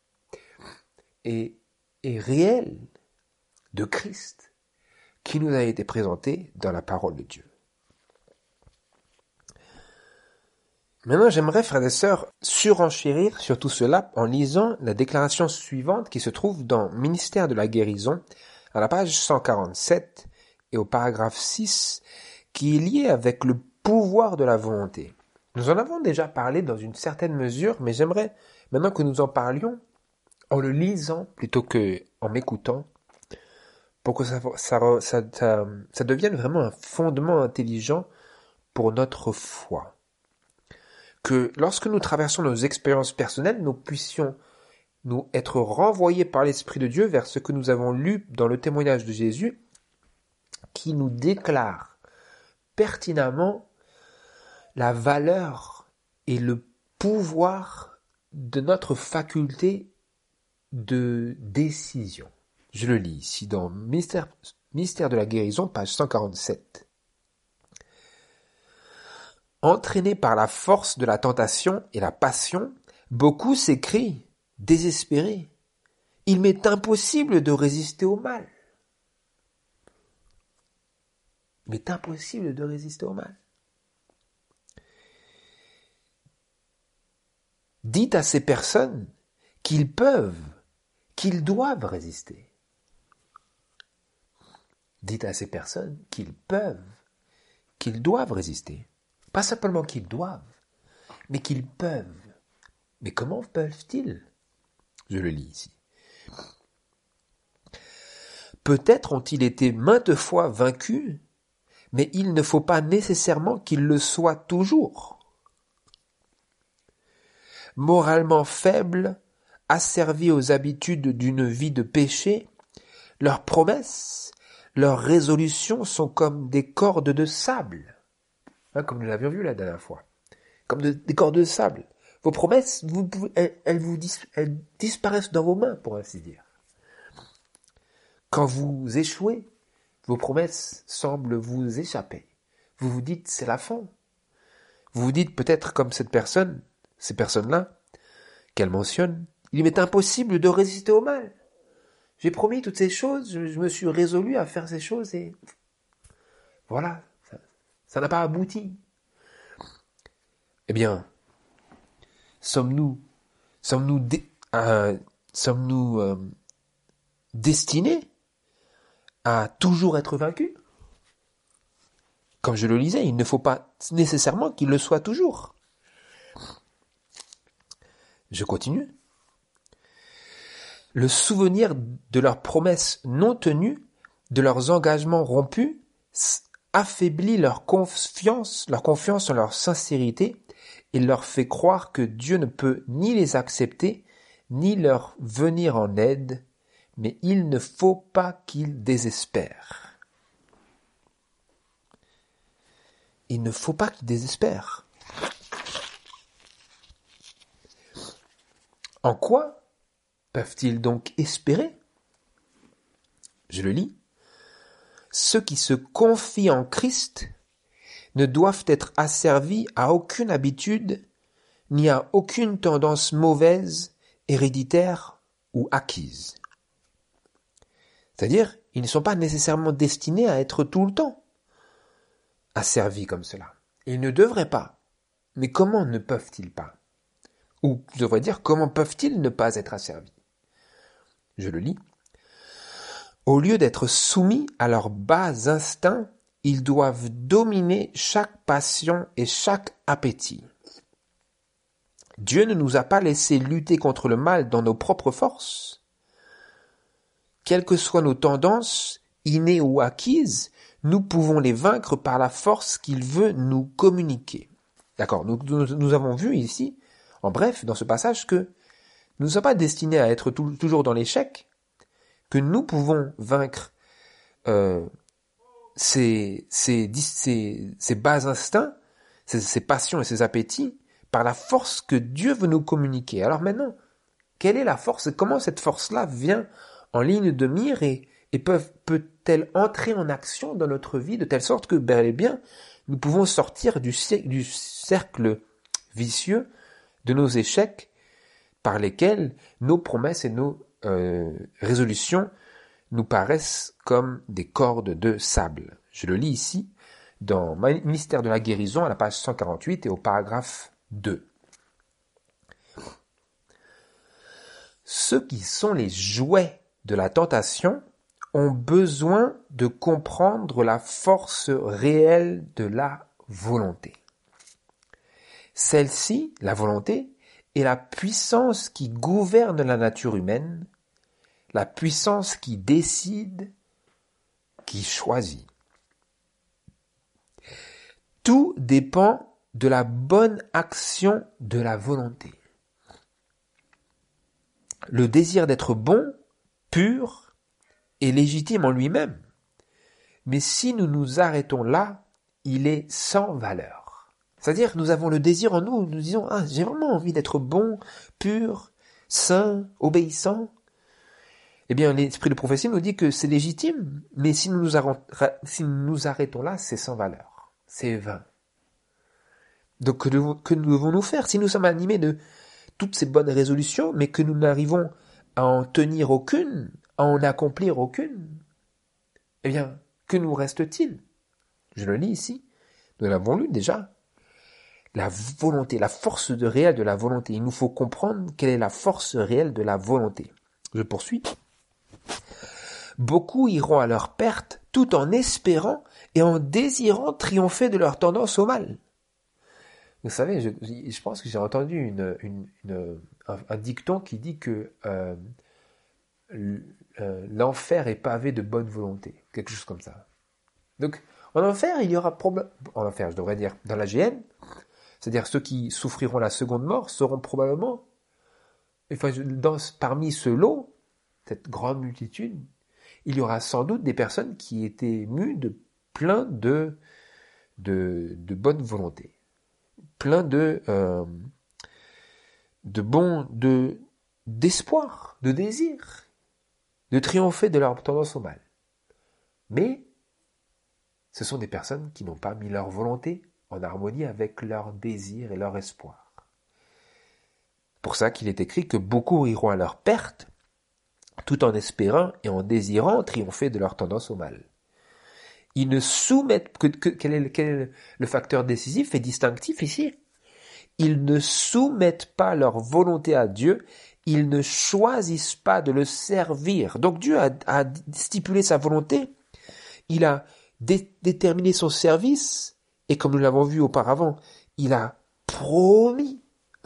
et réelle de Christ qui nous a été présentée dans la parole de Dieu. Maintenant, j'aimerais, frères et sœurs, surenchérir sur tout cela en lisant la déclaration suivante qui se trouve dans Ministère de la guérison, à la page 147 et au paragraphe 6, qui est lié avec le pouvoir de la volonté. Nous en avons déjà parlé dans une certaine mesure, mais j'aimerais maintenant que nous en parlions en le lisant plutôt que en m'écoutant, pour que ça devienne vraiment un fondement intelligent pour notre foi. Que lorsque nous traversons nos expériences personnelles, nous puissions nous être renvoyés par l'Esprit de Dieu vers ce que nous avons lu dans le témoignage de Jésus, qui nous déclare pertinemment la valeur et le pouvoir de notre faculté de décision. Je le lis ici dans Ministère de la guérison, page 147. Entraînés par la force de la tentation et la passion, beaucoup s'écrient, désespérés, « Il m'est impossible de résister au mal. » Il m'est impossible de résister au mal. Dites à ces personnes qu'ils peuvent, qu'ils doivent résister. Dites à ces personnes qu'ils peuvent, qu'ils doivent résister. Pas simplement qu'ils doivent, mais qu'ils peuvent. Mais comment peuvent-ils ? Je le lis ici. Peut-être ont-ils été maintes fois vaincus, mais il ne faut pas nécessairement qu'ils le soient toujours. Moralement faibles, asservis aux habitudes d'une vie de péché, leurs promesses, leurs résolutions sont comme des cordes de sable, comme nous l'avions vu la dernière fois, comme des cordes de sable. Vos promesses, elles disparaissent dans vos mains, pour ainsi dire. Quand vous échouez, vos promesses semblent vous échapper. Vous vous dites, c'est la fin. Vous vous dites peut-être comme ces personnes-là, qu'elle mentionne, il m'est impossible de résister au mal. J'ai promis toutes ces choses, je me suis résolu à faire ces choses et voilà, ça n'a pas abouti. Eh bien, sommes-nous destinés à toujours être vaincus ? Comme je le lisais, il ne faut pas nécessairement qu'il le soit toujours. Je continue. Le souvenir de leurs promesses non tenues, de leurs engagements rompus, affaiblit leur confiance en leur sincérité et leur fait croire que Dieu ne peut ni les accepter, ni leur venir en aide, mais il ne faut pas qu'ils désespèrent. Il ne faut pas qu'ils désespèrent. En quoi peuvent-ils donc espérer? Je le lis. Ceux qui se confient en Christ ne doivent être asservis à aucune habitude ni à aucune tendance mauvaise, héréditaire ou acquise. C'est-à-dire, ils ne sont pas nécessairement destinés à être tout le temps asservis comme cela. Ils ne devraient pas. Mais comment ne peuvent-ils pas? Ou, je devrais dire, comment peuvent-ils ne pas être asservis? Je le lis. Au lieu d'être soumis à leurs bas instincts, ils doivent dominer chaque passion et chaque appétit. Dieu ne nous a pas laissé lutter contre le mal dans nos propres forces. Quelles que soient nos tendances, innées ou acquises, nous pouvons les vaincre par la force qu'il veut nous communiquer. D'accord, nous avons vu ici, en bref, dans ce passage, que nous ne sommes pas destinés à être toujours dans l'échec, que nous pouvons vaincre ces bas instincts, ces passions et ces appétits, par la force que Dieu veut nous communiquer. Alors maintenant, quelle est la force? Comment cette force-là vient en ligne de mire et peut-elle entrer en action dans notre vie de telle sorte que, bel et bien, nous pouvons sortir du cercle vicieux de nos échecs par lesquels nos promesses et nos résolutions nous paraissent comme des cordes de sable. Je le lis ici dans Ministère de la guérison à la page 148 et au paragraphe 2. Ceux qui sont les jouets de la tentation ont besoin de comprendre la force réelle de la volonté. Celle-ci, la volonté, est la puissance qui gouverne la nature humaine, la puissance qui décide, qui choisit. Tout dépend de la bonne action de la volonté. Le désir d'être bon, pur et légitime en lui-même. Mais si nous nous arrêtons là, il est sans valeur. C'est-à-dire, nous avons le désir en nous, nous disons, j'ai vraiment envie d'être bon, pur, saint, obéissant. Eh bien, l'esprit de prophétie nous dit que c'est légitime, mais si nous nous arrêtons là, c'est sans valeur. C'est vain. Donc, que devons-nous faire si nous sommes animés de toutes ces bonnes résolutions, mais que nous n'arrivons à en tenir aucune, à en accomplir aucune? Eh bien, que nous reste-t-il? Je le lis ici. Nous l'avons lu déjà. La volonté, la force réelle de la volonté. Il nous faut comprendre quelle est la force réelle de la volonté. Je poursuis. Beaucoup iront à leur perte tout en espérant et en désirant triompher de leur tendance au mal. Vous savez, je pense que j'ai entendu un dicton qui dit que l'enfer est pavé de bonne volonté. Quelque chose comme ça. Donc, en enfer, il y aura en enfer, je devrais dire, dans la géhenne, c'est-à-dire ceux qui souffriront la seconde mort seront probablement, parmi ce lot, cette grande multitude, il y aura sans doute des personnes qui étaient mues de plein de bonne volonté, plein d'espoir, de désir, de triompher de leur tendance au mal. Mais ce sont des personnes qui n'ont pas mis leur volonté en harmonie avec leur désir et leur espoir. Pour ça qu'il est écrit que beaucoup iront à leur perte, tout en espérant et en désirant triompher de leur tendance au mal. Ils ne soumettent quel est le facteur décisif et distinctif ici? Ils ne soumettent pas leur volonté à Dieu, ils ne choisissent pas de le servir. Donc Dieu a stipulé sa volonté, il a déterminé son service, et comme nous l'avons vu auparavant, il a promis,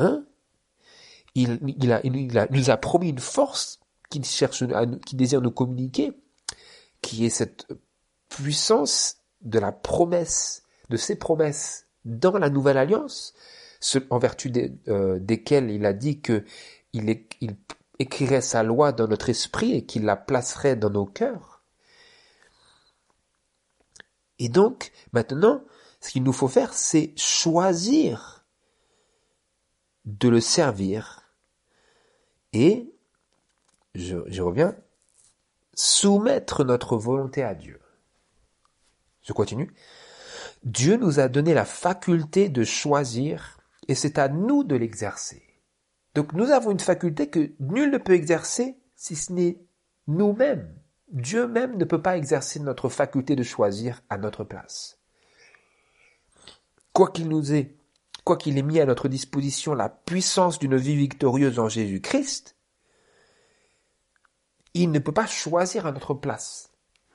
il nous a promis une force qui désire nous communiquer, qui est cette puissance de la promesse, de ses promesses dans la nouvelle alliance, en vertu desquelles il a dit que il écrirait sa loi dans notre esprit et qu'il la placerait dans nos cœurs. Et donc, maintenant, ce qu'il nous faut faire, c'est choisir de le servir et j'y reviens, soumettre notre volonté à Dieu. Je continue. Dieu nous a donné la faculté de choisir et c'est à nous de l'exercer. Donc nous avons une faculté que nul ne peut exercer si ce n'est nous-mêmes. Dieu même ne peut pas exercer notre faculté de choisir à notre place. Quoi qu'il ait mis à notre disposition la puissance d'une vie victorieuse en Jésus-Christ, il ne peut pas choisir à notre place.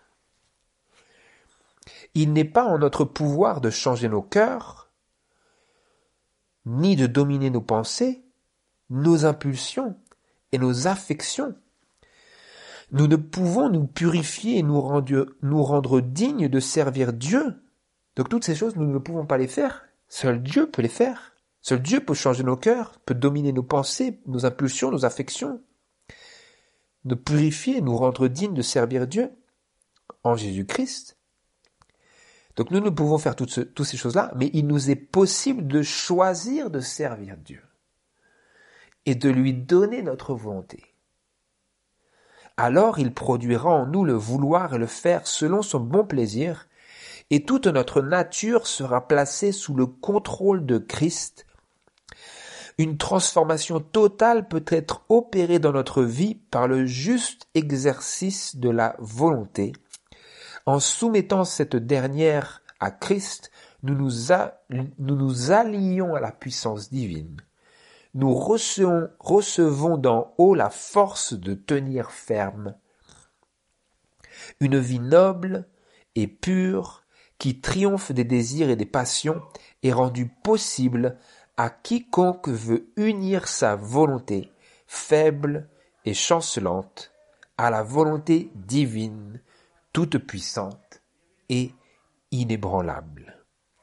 Il n'est pas en notre pouvoir de changer nos cœurs, ni de dominer nos pensées, nos impulsions et nos affections. Nous ne pouvons nous purifier et nous rendre dignes de servir Dieu. Donc toutes ces choses, nous ne pouvons pas les faire. Seul Dieu peut les faire. Seul Dieu peut changer nos cœurs, peut dominer nos pensées, nos impulsions, nos affections. Nous purifier et nous rendre dignes de servir Dieu en Jésus-Christ. Donc nous ne pouvons faire toutes ces choses-là, mais il nous est possible de choisir de servir Dieu et de lui donner notre volonté. Alors il produira en nous le vouloir et le faire selon son bon plaisir, et toute notre nature sera placée sous le contrôle de Christ. Une transformation totale peut être opérée dans notre vie par le juste exercice de la volonté. En soumettant cette dernière à Christ, nous nous allions à la puissance divine. Nous recevons d'en haut la force de tenir ferme. Une vie noble et pure qui triomphe des désirs et des passions est rendue possible à quiconque veut unir sa volonté faible et chancelante à la volonté divine, toute puissante et inébranlable.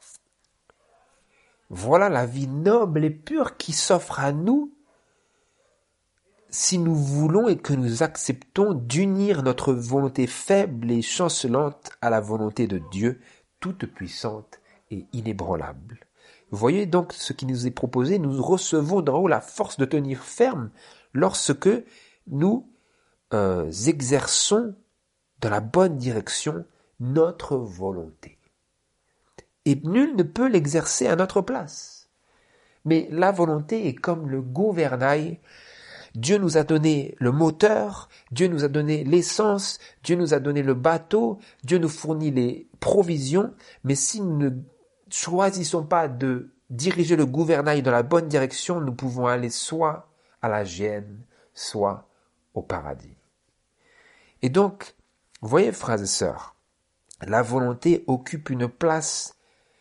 Voilà la vie noble et pure qui s'offre à nous si nous voulons et que nous acceptons d'unir notre volonté faible et chancelante à la volonté de Dieu, toute puissante et inébranlable. Vous voyez donc ce qui nous est proposé, nous recevons d'en haut la force de tenir ferme lorsque nous exerçons dans la bonne direction notre volonté. Et nul ne peut l'exercer à notre place. Mais la volonté est comme le gouvernail. Dieu nous a donné le moteur, Dieu nous a donné l'essence, Dieu nous a donné le bateau, Dieu nous fournit les provisions, mais si nous ne choisissons pas de diriger le gouvernail dans la bonne direction, nous pouvons aller soit à la géhenne, soit au paradis. Et donc, vous voyez, frères et sœurs, la volonté occupe une place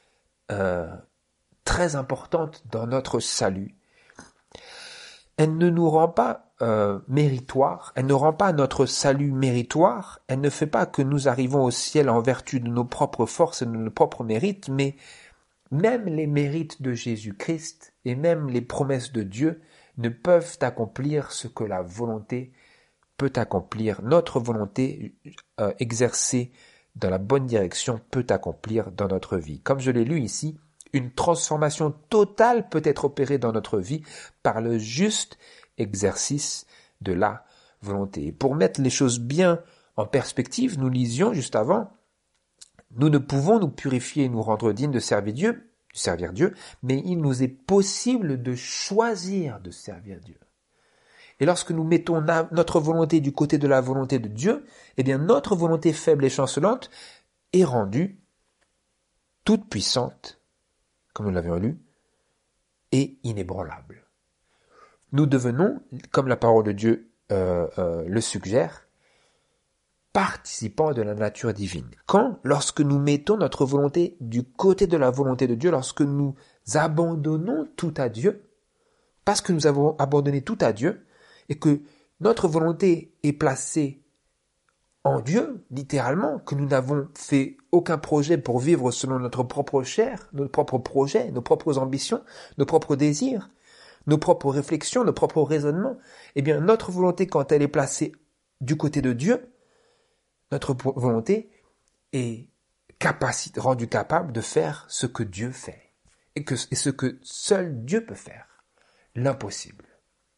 très importante dans notre salut. Elle ne nous rend pas méritoire, elle ne rend pas notre salut méritoire, elle ne fait pas que nous arrivons au ciel en vertu de nos propres forces et de nos propres mérites, mais même les mérites de Jésus-Christ et même les promesses de Dieu ne peuvent accomplir ce que la volonté peut accomplir. Notre volonté exercée dans la bonne direction peut accomplir dans notre vie. Comme je l'ai lu ici, une transformation totale peut être opérée dans notre vie par le juste exercice de la volonté. Et pour mettre les choses bien en perspective, nous lisions juste avant, nous ne pouvons nous purifier et nous rendre dignes de servir Dieu, mais il nous est possible de choisir de servir Dieu. Et lorsque nous mettons notre volonté du côté de la volonté de Dieu, eh bien notre volonté faible et chancelante est rendue toute puissante, comme nous l'avions lu, et inébranlable. Nous devenons, comme la parole de Dieu le suggère, participants de la nature divine. Lorsque nous mettons notre volonté du côté de la volonté de Dieu, lorsque nous abandonnons tout à Dieu, parce que nous avons abandonné tout à Dieu, et que notre volonté est placée en Dieu, littéralement, que nous n'avons fait aucun projet pour vivre selon notre propre chair, nos propres projets, nos propres ambitions, nos propres désirs, nos propres réflexions, nos propres raisonnements, eh bien notre volonté, quand elle est placée du côté de Dieu, notre volonté est rendue capable de faire ce que Dieu fait, et ce que seul Dieu peut faire, l'impossible.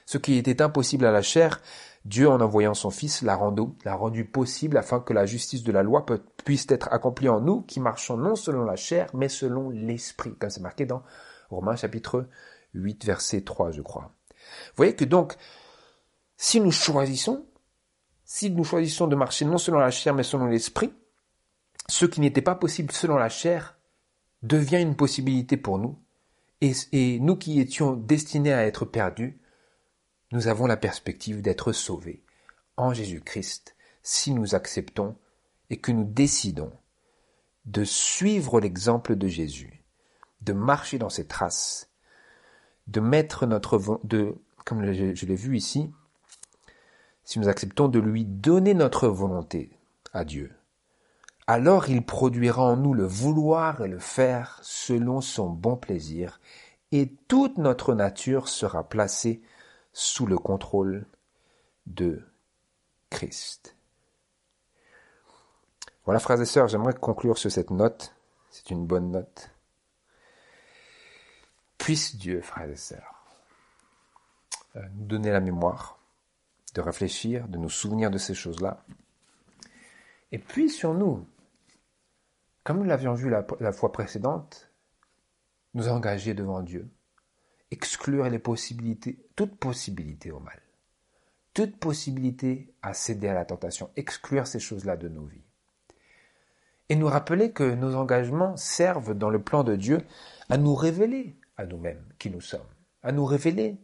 Ce qui était impossible à la chair, Dieu, en envoyant son Fils, l'a rendu possible afin que la justice de la loi puisse être accomplie en nous, qui marchons non selon la chair, mais selon l'Esprit, comme c'est marqué dans Romains chapitre 8, verset 3, je crois. Vous voyez que donc, si nous choisissons de marcher non selon la chair, mais selon l'Esprit, ce qui n'était pas possible selon la chair devient une possibilité pour nous, et nous qui étions destinés à être perdus, nous avons la perspective d'être sauvés en Jésus-Christ si nous acceptons et que nous décidons de suivre l'exemple de Jésus, de marcher dans ses traces, de mettre comme je l'ai vu ici, si nous acceptons de lui donner notre volonté à Dieu, alors il produira en nous le vouloir et le faire selon son bon plaisir, et toute notre nature sera placée sous le contrôle de Christ. Voilà, frères et sœurs, j'aimerais conclure sur cette note. C'est une bonne note. Puisse Dieu, frères et sœurs, nous donner la mémoire de réfléchir, de nous souvenir de ces choses-là. Et puis sur nous, comme nous l'avions vu la fois précédente, nous engager devant Dieu, exclure toute possibilité au mal, toute possibilité à céder à la tentation, exclure ces choses-là de nos vies. Et nous rappeler que nos engagements servent dans le plan de Dieu à nous révéler à nous-mêmes qui nous sommes, à nous révéler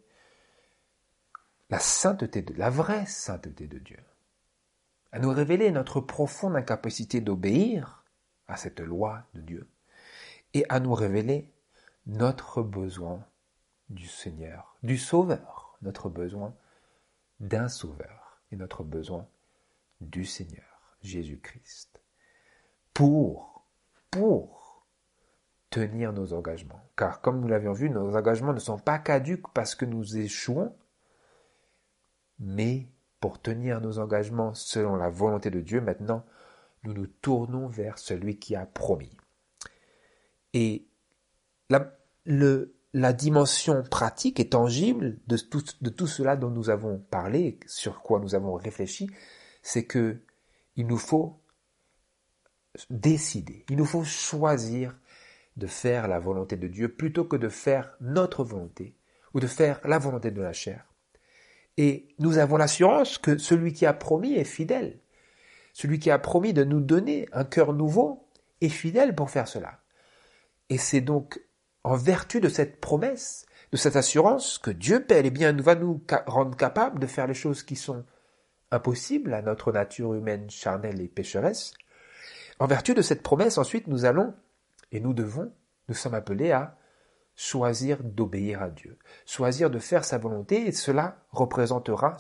la vraie sainteté de Dieu, à nous révéler notre profonde incapacité d'obéir à cette loi de Dieu, et à nous révéler notre besoin du Seigneur, du Sauveur, notre besoin d'un Sauveur, et notre besoin du Seigneur, Jésus-Christ, pour tenir nos engagements. Car comme nous l'avions vu, nos engagements ne sont pas caducs parce que nous échouons, mais pour tenir nos engagements selon la volonté de Dieu, maintenant, nous nous tournons vers celui qui a promis. Et la dimension pratique et tangible de tout cela dont nous avons parlé, sur quoi nous avons réfléchi, c'est que il nous faut décider, il nous faut choisir de faire la volonté de Dieu plutôt que de faire notre volonté ou de faire la volonté de la chair. Et nous avons l'assurance que celui qui a promis est fidèle. Celui qui a promis de nous donner un cœur nouveau est fidèle pour faire cela. Et c'est donc en vertu de cette promesse, de cette assurance, que Dieu, bel et bien, va nous rendre capables de faire les choses qui sont impossibles à notre nature humaine charnelle et pécheresse. En vertu de cette promesse, ensuite, nous sommes appelés à choisir d'obéir à Dieu, choisir de faire sa volonté, et cela représentera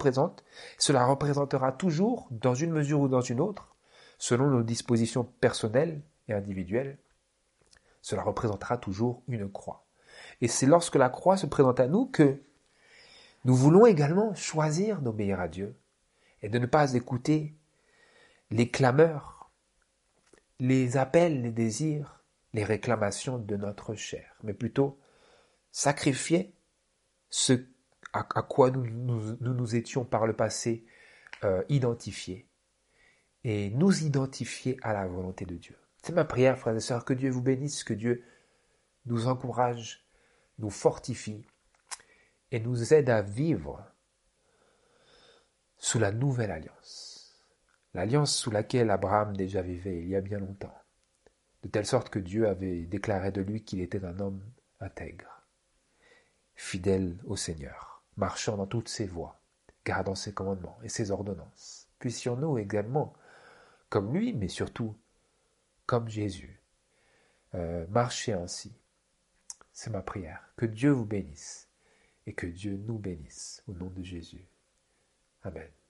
toujours, dans une mesure ou dans une autre, selon nos dispositions personnelles et individuelles, cela représentera toujours une croix. Et c'est lorsque la croix se présente à nous que nous voulons également choisir d'obéir à Dieu et de ne pas écouter les clameurs, les appels, les désirs, les réclamations de notre chair, mais plutôt sacrifier ce à quoi nous étions par le passé identifiés et nous identifier à la volonté de Dieu. C'est ma prière, frères et sœurs, que Dieu vous bénisse, que Dieu nous encourage, nous fortifie et nous aide à vivre sous la nouvelle alliance. L'alliance sous laquelle Abraham déjà vivait il y a bien longtemps, de telle sorte que Dieu avait déclaré de lui qu'il était un homme intègre, fidèle au Seigneur, marchant dans toutes ses voies, gardant ses commandements et ses ordonnances. Puissions-nous également, comme lui, mais surtout comme Jésus, marcher ainsi. C'est ma prière. Que Dieu vous bénisse et que Dieu nous bénisse au nom de Jésus. Amen.